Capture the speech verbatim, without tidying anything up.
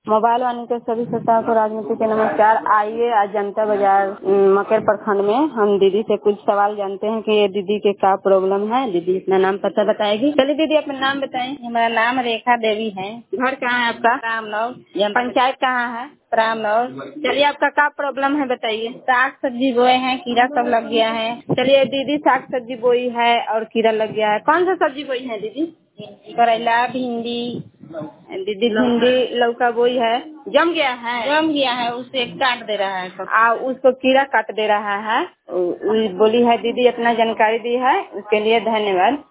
Mobile वाले के सभी श्रोताओं को राजनीति के नमस्कार। आइए आज जनता बाजार मकर प्रखंड में हम दीदी से कुछ सवाल जानते हैं कि ये दीदी के क्या प्रॉब्लम है। दीदी अपना नाम पता बताएगी। चलिए दीदी अपना नाम बताएं। हमारा नाम रेखा देवी है। घर कहाँ है आपका? रामनगर। पंचायत कहाँ है? रामनगर। चलिए आपका क्या प्रॉब्लम है बताइए। साग सब्जी बोए हैं, कीड़ा सब लग गया है। चलिए दीदी साग सब्जी बोई है और कीड़ा लग गया है। कौन सा सब्जी बोई है दीदी? करेला, भिंडी। दीदी भिंडी लौका बोई है, जम गया है। जम गया है, उसे काट दे रहा है। आ उसको कीड़ा काट दे रहा है। उ- उ- बोली है दीदी अपना जानकारी दी है, उसके लिए धन्यवाद।